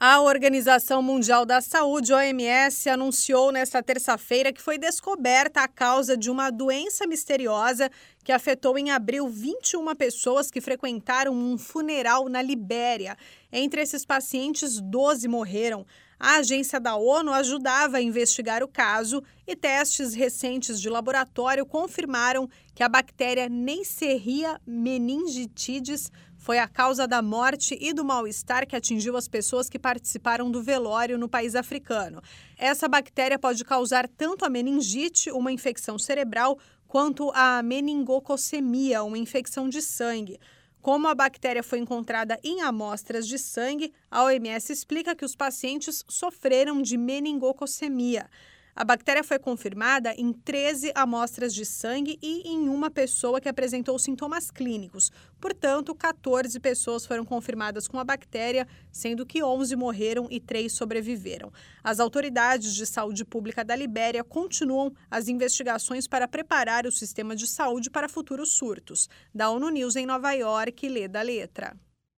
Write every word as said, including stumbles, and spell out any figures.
A Organização Mundial da Saúde, O M S, anunciou nesta terça-feira que foi descoberta a causa de uma doença misteriosa que afetou em abril vinte e uma pessoas que frequentaram um funeral na Libéria. Entre esses pacientes, doze morreram. A agência da ONU ajudava a investigar o caso e testes recentes de laboratório confirmaram que a bactéria Neisseria meningitidis foi a causa da morte e do mal-estar que atingiu as pessoas que participaram do velório no país africano. Essa bactéria pode causar tanto a meningite, uma infecção cerebral, quanto a meningococemia, uma infecção de sangue. Como a bactéria foi encontrada em amostras de sangue, a O M S explica que os pacientes sofreram de meningococemia. A bactéria foi confirmada em treze amostras de sangue e em uma pessoa que apresentou sintomas clínicos. Portanto, quatorze pessoas foram confirmadas com a bactéria, sendo que onze morreram e três sobreviveram. As autoridades de saúde pública da Libéria continuam as investigações para preparar o sistema de saúde para futuros surtos. Da ONU News em Nova York, Leda Letra.